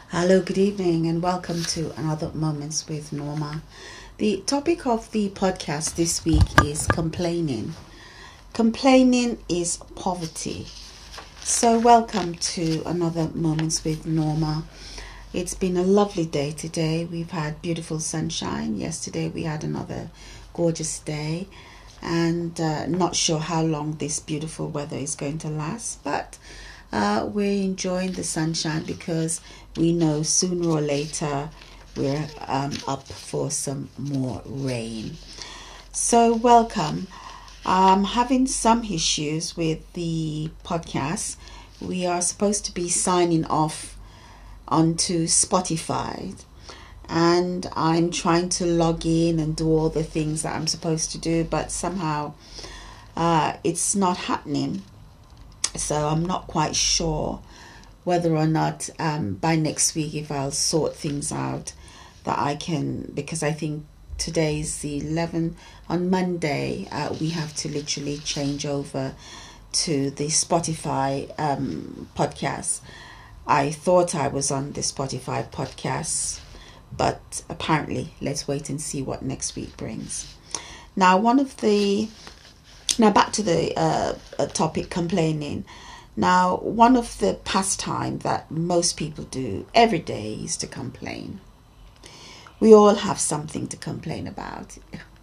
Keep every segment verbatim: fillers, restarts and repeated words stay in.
Hello, good evening, and welcome to another Moments with Norma. The topic of the podcast this week is complaining. Complaining is poverty. So, welcome to another Moments with Norma. It's been a lovely day today. We've had beautiful sunshine. Yesterday, we had another gorgeous day, and uh, not sure how long this beautiful weather is going to last, but uh, we're enjoying the sunshine because we know sooner or later we're um, up for some more rain. So welcome. I'm having some issues with the podcast. We are supposed to be signing off onto Spotify, and I'm trying to log in and do all the things that I'm supposed to do, but somehow uh, it's not happening. So I'm not quite sure whether or not um, by next week if I'll sort things out that I can, because I think today's the eleventh. On Monday uh, we have to literally change over to the Spotify um, podcast. I thought I was on the Spotify podcast, but apparently let's wait and see what next week brings. Now one of the now back to the uh, topic, complaining. Now, one of the pastime that most people do every day is to complain. We all have something to complain about.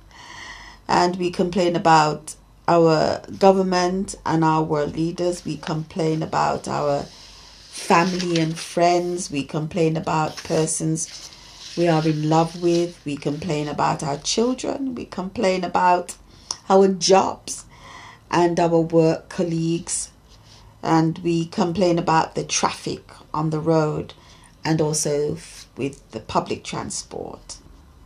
And we complain about our government and our world leaders. We complain about our family and friends. We complain about persons we are in love with. We complain about our children. We complain about our jobs and our work colleagues. And we complain about the traffic on the road and also f- with the public transport.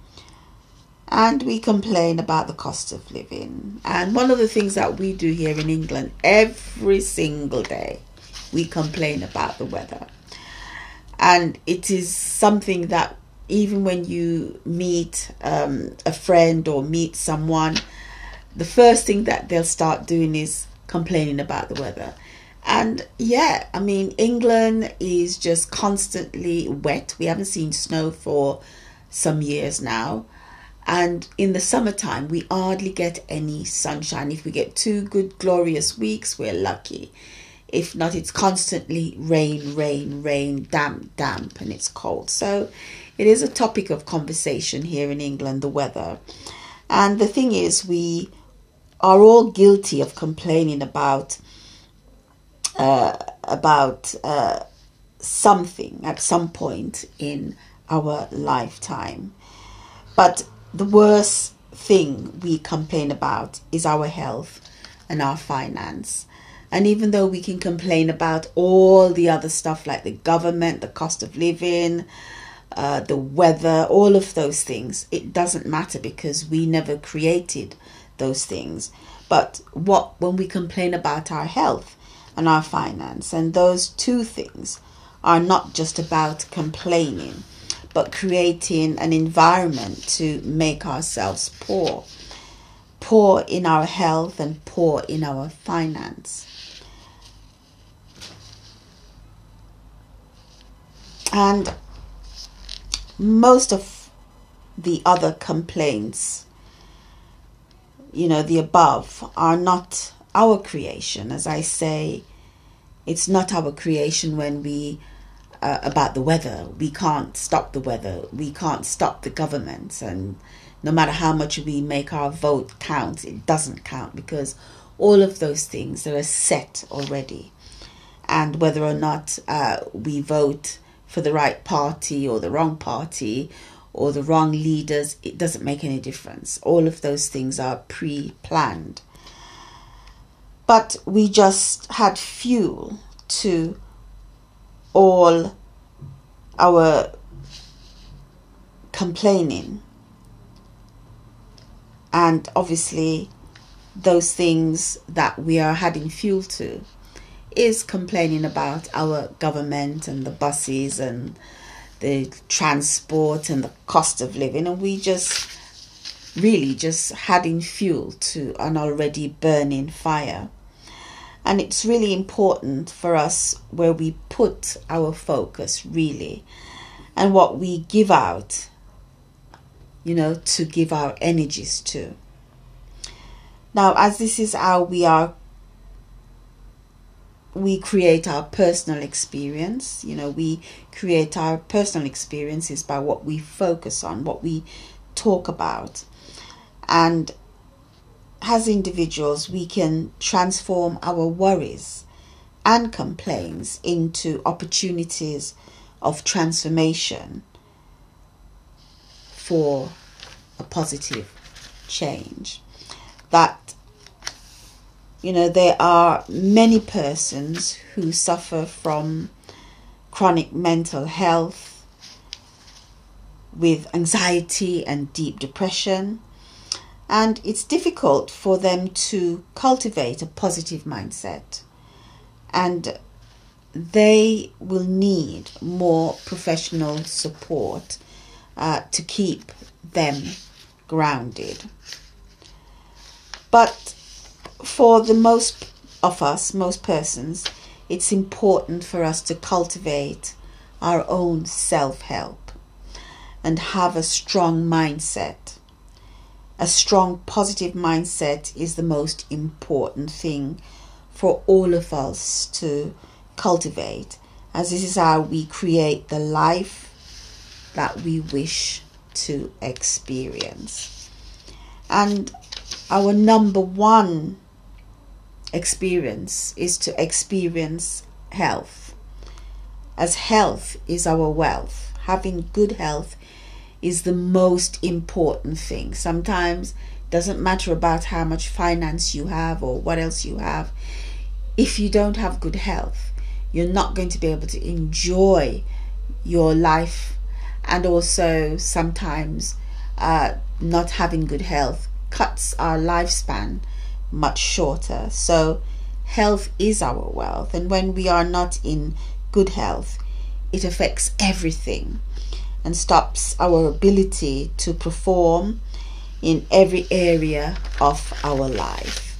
And we complain about the cost of living. And one of the things that we do here in England every single day, we complain about the weather. And it is something that even when you meet um, a friend or meet someone, the first thing that they'll start doing is complaining about the weather. And yeah, I mean, England is just constantly wet. We haven't seen snow for some years now. And in the summertime, we hardly get any sunshine. If we get two good, glorious weeks, we're lucky. If not, it's constantly rain, rain, rain, damp, damp, and it's cold. So it is a topic of conversation here in England, the weather. And the thing is, we are all guilty of complaining about Uh, about uh, something at some point in our lifetime. But the worst thing we complain about is our health and our finance. And even though we can complain about all the other stuff like the government, the cost of living, uh, the weather, all of those things, it doesn't matter because we never created those things. But what when we complain about our health and our finance, and those two things are not just about complaining, but creating an environment to make ourselves poor, poor in our health and poor in our finance. And most of the other complaints, you know, the above, are not our creation. As I say, it's not our creation when we uh, about the weather. We can't stop the weather. We can't stop the government. And no matter how much we make our vote count, it doesn't count because all of those things are set already. And whether or not uh, we vote for the right party or the wrong party or the wrong leaders, it doesn't make any difference. All of those things are pre-planned. But we just had fuel to all our complaining. And obviously, those things that we are adding fuel to is complaining about our government and the buses and the transport and the cost of living. And we just really just adding fuel to an already burning fire. And it's really important for us where we put our focus, really, and what we give out, you know, to give our energies to. Now, as this is how we are, we create our personal experience, you know, we create our personal experiences by what we focus on, what we talk about. And as individuals, we can transform our worries and complaints into opportunities of transformation for a positive change. That, you know, there are many persons who suffer from chronic mental health with anxiety and deep depression. And it's difficult for them to cultivate a positive mindset. And they will need more professional support uh, to keep them grounded. But for the most of us, most persons, it's important for us to cultivate our own self-help and have a strong mindset. A strong positive mindset is the most important thing for all of us to cultivate, as this is how we create the life that we wish to experience. And our number one experience is to experience health, as health is our wealth. Having good health is the most important thing. Sometimes it doesn't matter about how much finance you have or what else you have. If you don't have good health, you're not going to be able to enjoy your life. And also sometimes uh, not having good health cuts our lifespan much shorter. So health is our wealth, and when we are not in good health, it affects everything and stops our ability to perform in every area of our life.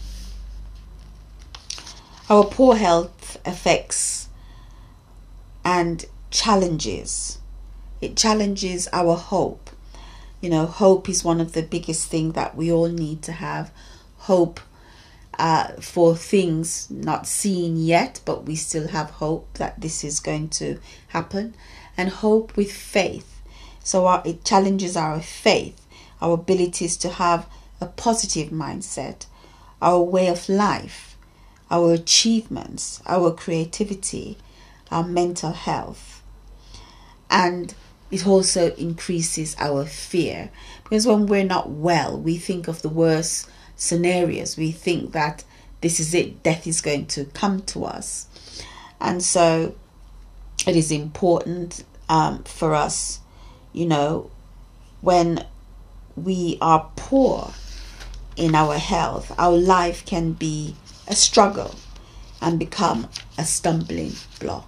Our poor health affects and challenges. It challenges our hope. You know, hope is one of the biggest things that we all need to have. Hope uh, for things not seen yet, but we still have hope that this is going to happen. And hope with faith. So our, it challenges our faith, our abilities to have a positive mindset, our way of life, our achievements, our creativity, our mental health. And it also increases our fear, because when we're not well, we think of the worst scenarios. We think that this is it, death is going to come to us. And so it is important um, for us, you know, when we are poor in our health, our life can be a struggle and become a stumbling block.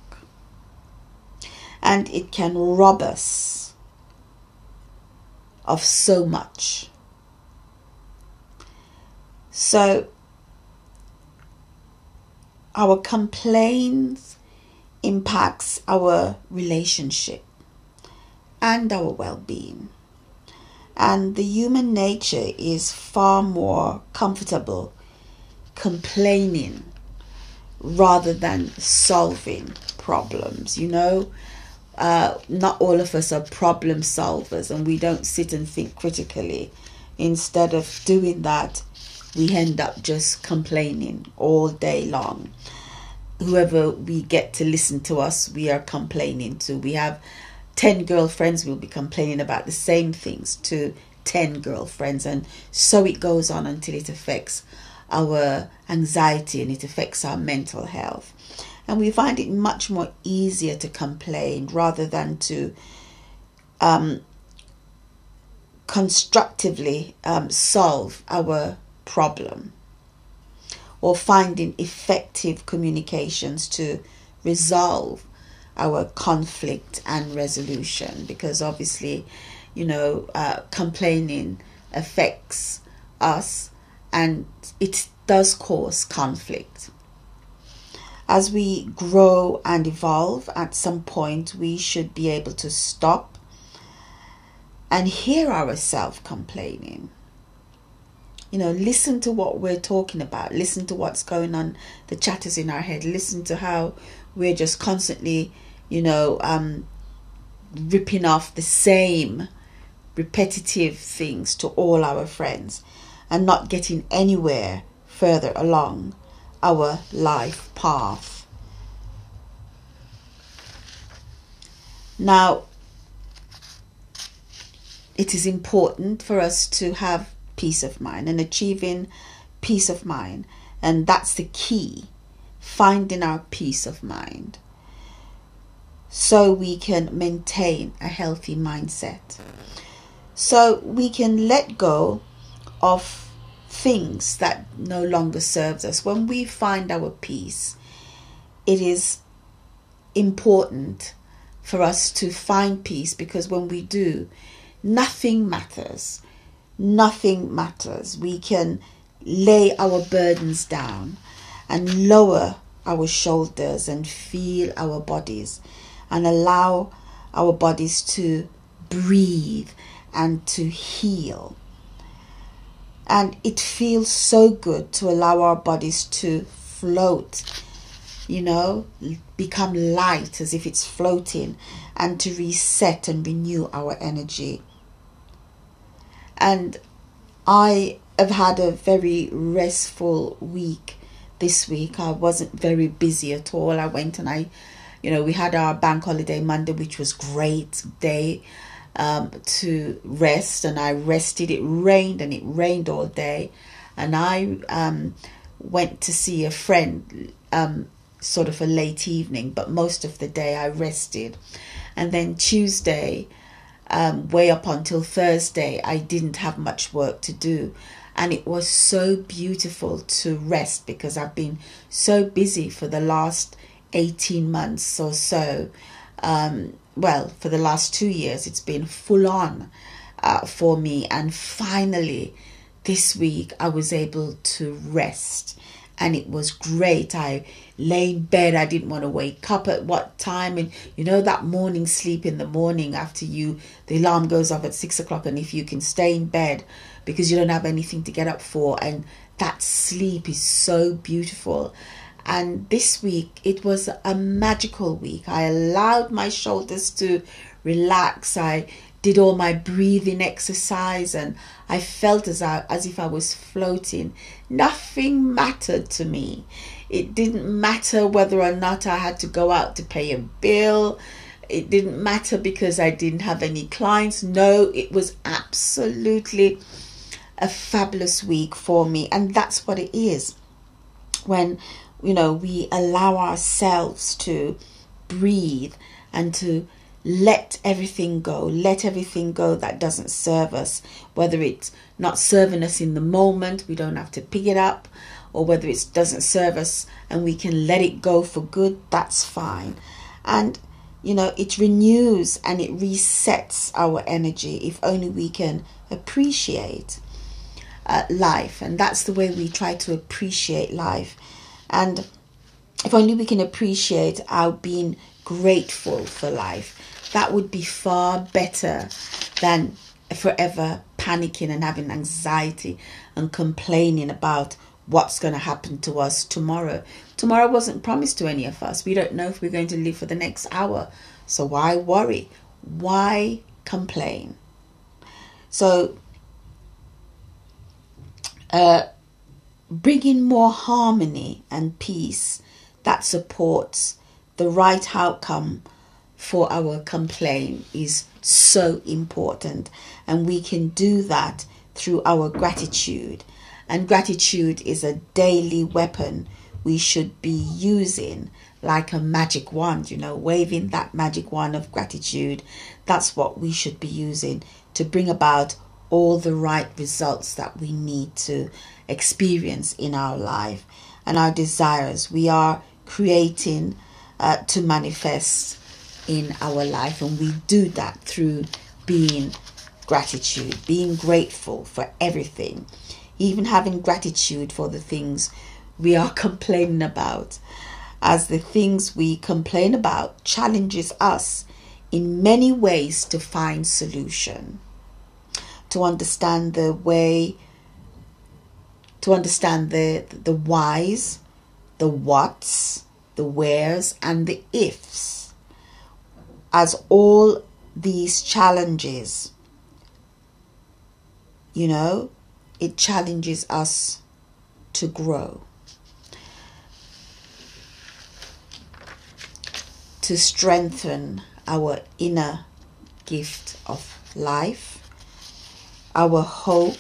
And it can rob us of so much. So our complaints impacts our relationship and our well-being. And the human nature is far more comfortable complaining rather than solving problems. You know, uh, not all of us are problem solvers, and we don't sit and think critically. Instead of doing that, we end up just complaining all day long. Whoever we get to listen to us, we are complaining to. We have ten girlfriends, we'll be complaining about the same things to ten girlfriends, and so it goes on until it affects our anxiety and it affects our mental health. And we find it much more easier to complain rather than to um, constructively um, solve our problem, or finding effective communications to resolve our conflict and resolution. Because obviously, you know, uh, complaining affects us and it does cause conflict. as we grow and evolve, at some point we should be able to stop and hear ourselves complaining. You know, listen to what we're talking about. Listen to what's going on, the chatters in our head. Listen to how we're just constantly, you know, um, ripping off the same repetitive things to all our friends and not getting anywhere further along our life path. Now, it is important for us to have peace of mind and achieving peace of mind, and that's the key, finding our peace of mind so we can maintain a healthy mindset, so we can let go of things that no longer serves us. When we find our peace, it is important for us to find peace, because when we do, nothing matters. Nothing matters. We can lay our burdens down and lower our shoulders and feel our bodies and allow our bodies to breathe and to heal. And it feels so good to allow our bodies to float, you know, become light as if it's floating, and to reset and renew our energy. And I have had a very restful week this week. I wasn't very busy at all. I went and I, you know, we had our bank holiday Monday, which was great day um, to rest. And I rested. It rained and it rained all day. And I um, went to see a friend um, sort of a late evening, but most of the day I rested. And then Tuesday, Um, way up until Thursday, I didn't have much work to do, and it was so beautiful to rest, because I've been so busy for the last eighteen months or so. Um, well, for the last two years, it's been full on uh, for me, and finally this week I was able to rest, and it was great. I lay in bed. I didn't want to wake up at what time. And you know, that morning sleep in the morning after you, the alarm goes off at six o'clock. And if you can stay in bed because you don't have anything to get up for, and that sleep is so beautiful. And this week, it was a magical week. I allowed my shoulders to relax. I did all my breathing exercise, and I felt as, I, as if I was floating. Nothing mattered to me. It didn't matter whether or not I had to go out to pay a bill. It didn't matter because I didn't have any clients. No, it was absolutely a fabulous week for me. And that's what it is. When, you know, we allow ourselves to breathe and to let everything go, let everything go that doesn't serve us, whether it's not serving us in the moment, we don't have to pick it up, or whether it doesn't serve us and we can let it go for good, that's fine. And, you know, it renews and it resets our energy if only we can appreciate uh, life. And that's the way we try to appreciate life. And if only we can appreciate our being grateful for life, that would be far better than forever panicking and having anxiety and complaining about what's going to happen to us tomorrow. Tomorrow wasn't promised to any of us. We don't know if we're going to live for the next hour. So why worry? Why complain? So uh, bringing more harmony and peace that supports the right outcome for our complaint is so important. And we can do that through our gratitude. And gratitude is a daily weapon we should be using like a magic wand, you know, waving that magic wand of gratitude. That's what we should be using to bring about all the right results that we need to experience in our life and our desires. We are creating uh, to manifest in our life, and we do that through being gratitude, being grateful for everything, even having gratitude for the things we are complaining about. as the things we complain about challenges us in many ways to find solution, to understand the way, to understand the the whys, the whats, the wheres, and the ifs, as all these challenges, you know, it challenges us to grow, to strengthen our inner gift of life, our hope,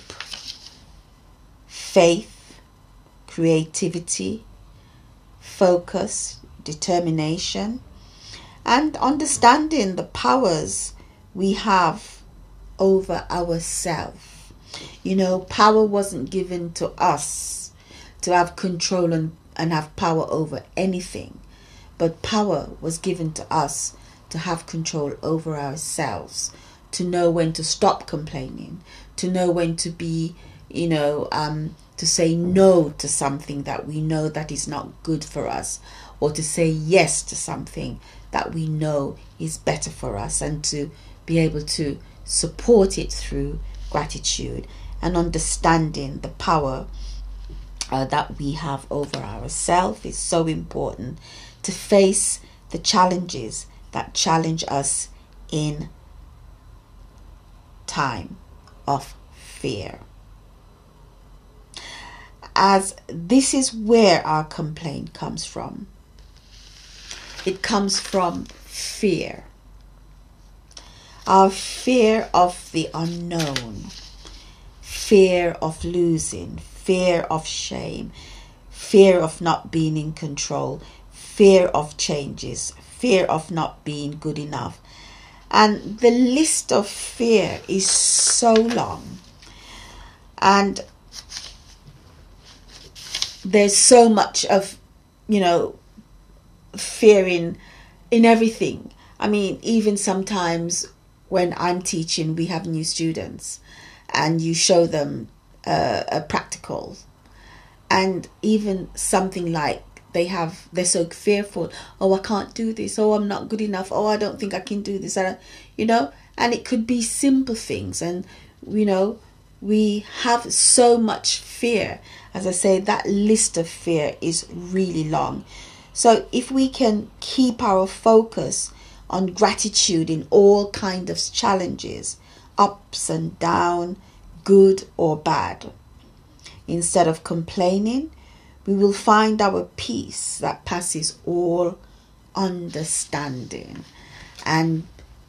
faith, creativity, focus, determination, and understanding the powers we have over ourselves. You know, power wasn't given to us to have control and, and have power over anything, but power was given to us to have control over ourselves, to know when to stop complaining, to know when to be, you know, um, to say no to something that we know that is not good for us, or to say yes to something that we know is better for us, and to be able to support it through gratitude and understanding the power uh, that we have over ourselves. Is so important to face the challenges that challenge us in time of fear, as this is where our complaint comes from. It comes from fear. Our fear of the unknown, fear of losing, fear of shame, fear of not being in control, fear of changes, fear of not being good enough. And the list of fear is so long. And there's so much of, you know, fear in, in everything. I mean, even sometimes when I'm teaching, we have new students and you show them uh, a practical, and even something like they have, they're so fearful. Oh, I can't do this. Oh, I'm not good enough. Oh, I don't think I can do this. I, you know, and it could be simple things. And, you know, we have so much fear. As I say, that list of fear is really long. So if we can keep our focus on gratitude in all kinds of challenges, ups and down, good or bad, instead of complaining, we will find our peace that passes all understanding. And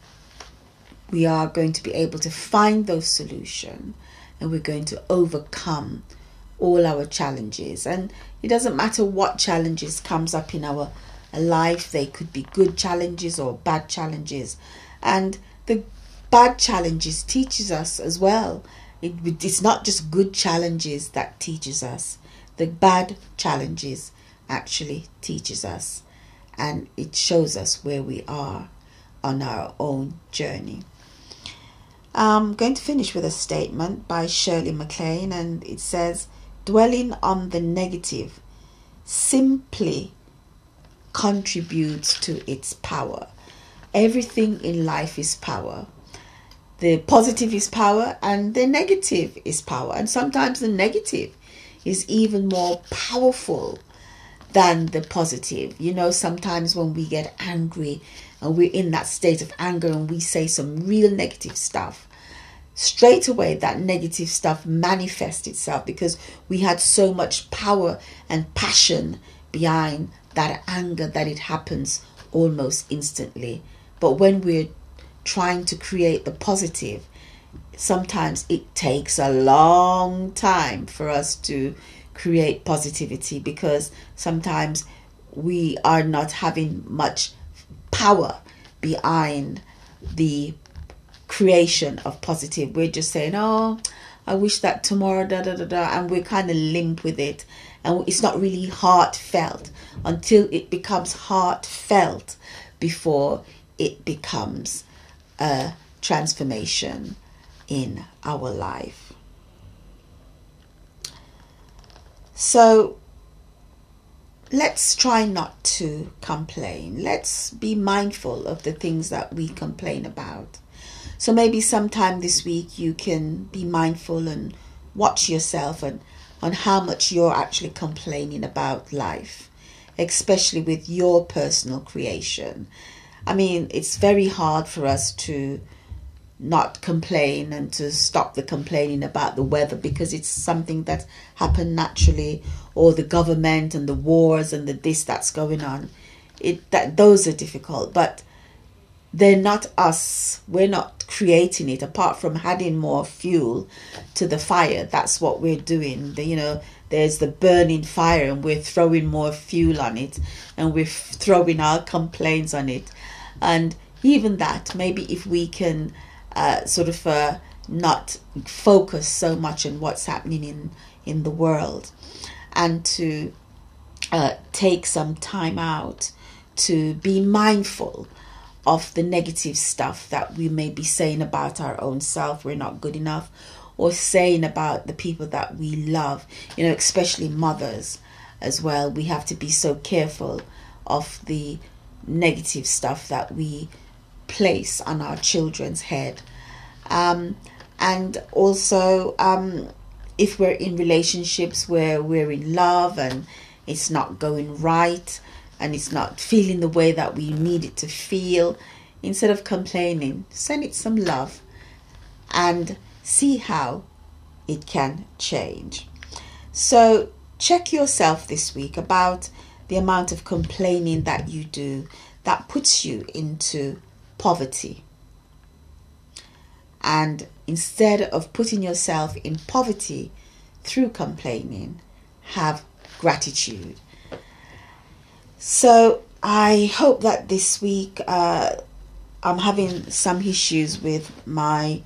we are going to be able to find those solutions, and we're going to overcome all our challenges. And it doesn't matter what challenges comes up in our life. They could be good challenges or bad challenges. And the bad challenges teaches us as well. It, it's not just good challenges that teaches us. The bad challenges actually teaches us, and it shows us where we are on our own journey. I'm going to finish with a statement by Shirley MacLaine, and it says, dwelling on the negative simply contributes to its power. Everything in life is power. The positive is power and the negative is power. And sometimes the negative is even more powerful than the positive. You know, sometimes when we get angry and we're in that state of anger and we say some real negative stuff, straight away that negative stuff manifests itself because we had so much power and passion behind that anger that it happens almost instantly. But when we're trying to create the positive, sometimes it takes a long time for us to create positivity, because sometimes we are not having much power behind the creation of positive. We're just saying, oh, I wish that tomorrow, da da da da, and we're kind of limp with it, and it's not really heartfelt until it becomes heartfelt before it becomes a transformation in our life. So let's try not to complain. Let's be mindful of the things that we complain about. So maybe sometime this week you can be mindful and watch yourself and on how much you're actually complaining about life, especially with your personal creation. I mean, it's very hard for us to not complain and to stop the complaining about the weather, because it's something that happened naturally, or the government and the wars and the this that's going on. It that those are difficult, but they're not us. We're not creating it. Apart from adding more fuel to the fire, that's what we're doing. The, you know, there's the burning fire, and we're throwing more fuel on it, and we're throwing our complaints on it. And even that, maybe if we can uh, sort of uh, not focus so much on what's happening in in the world, and to uh, take some time out to be mindful of the negative stuff that we may be saying about our own self. We're not good enough, or saying about the people that we love, you know, especially mothers as well. We have to be so careful of the negative stuff that we place on our children's head. Um, and also, um, if we're in relationships where we're in love and it's not going right, and it's not feeling the way that we need it to feel, instead of complaining, send it some love and see how it can change. So check yourself this week about the amount of complaining that you do that puts you into poverty. And instead of putting yourself in poverty through complaining, have gratitude. So I hope that this week uh, I'm having some issues with my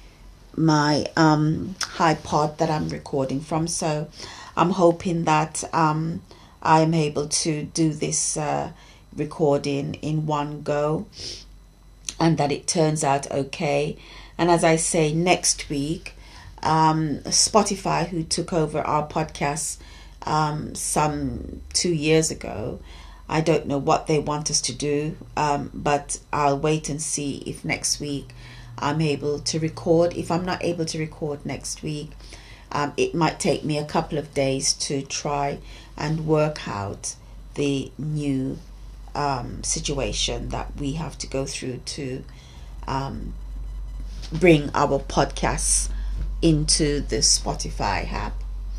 my um, iPod that I'm recording from. So I'm hoping that um, I'm able to do this uh, recording in one go, and that it turns out okay. And as I say, next week, um, Spotify, who took over our podcast um, some two years ago, I don't know what they want us to do, um, but I'll wait and see if next week I'm able to record. If I'm not able to record next week, um, it might take me a couple of days to try and work out the new um, situation that we have to go through to um, bring our podcasts into the Spotify app.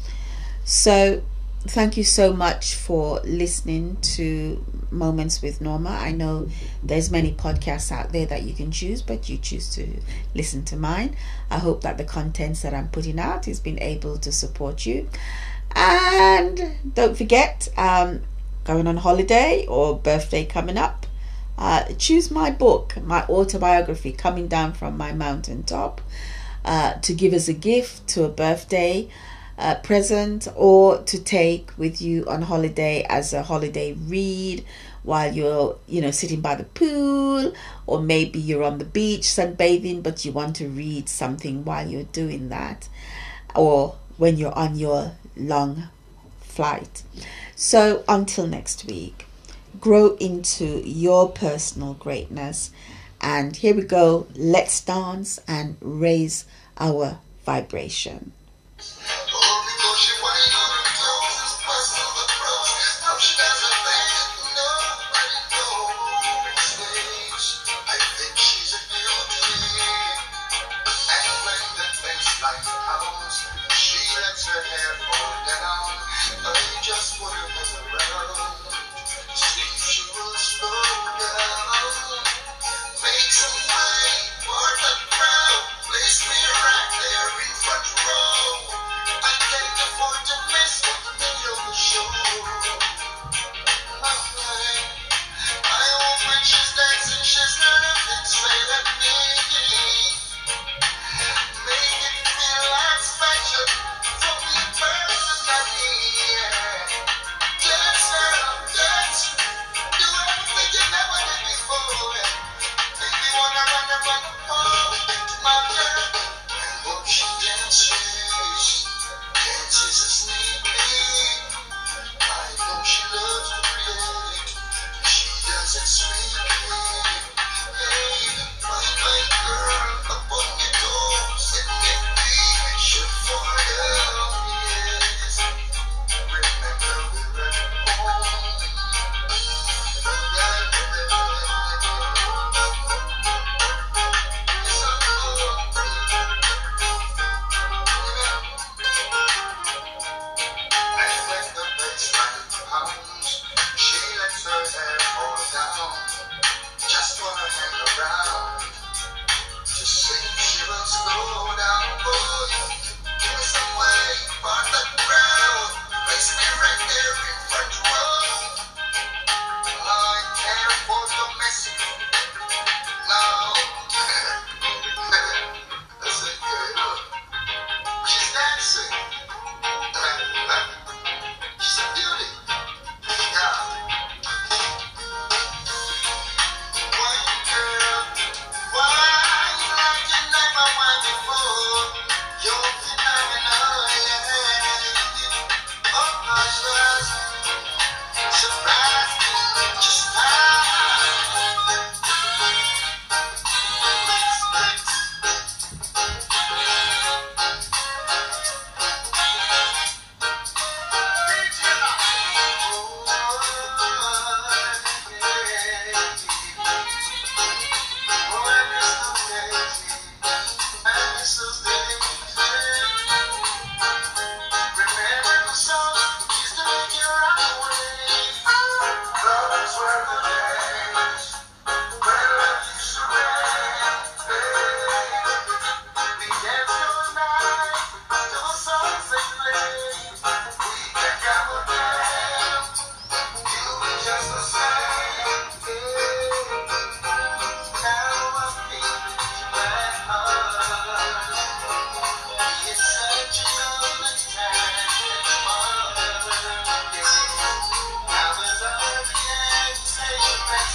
So thank you so much for listening to Moments with Norma. I know there's many podcasts out there that you can choose, but you choose to listen to mine. I hope that the contents that I'm putting out has been able to support you. And don't forget, um, going on holiday or birthday coming up, uh, choose my book, my autobiography, Coming Down from My Mountaintop, uh, to give as a gift to a birthday Uh, present, or to take with you on holiday as a holiday read while you're, you know, sitting by the pool, or maybe you're on the beach sunbathing, but you want to read something while you're doing that, or when you're on your long flight. So until next week, grow into your personal greatness, and here we go. Let's dance and raise our vibration. Place me right there in front row.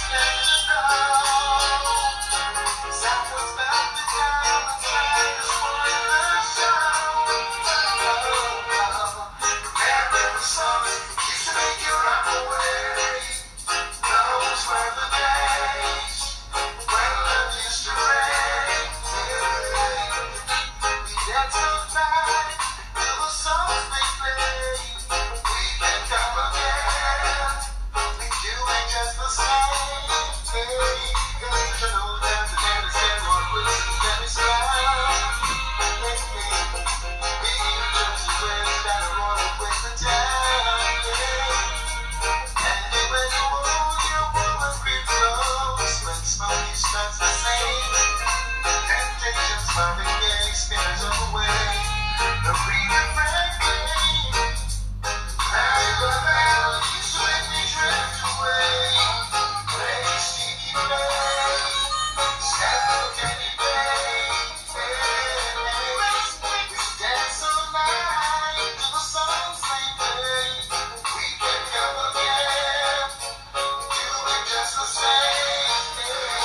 Temptations, loving, yeah, spins away. The freedom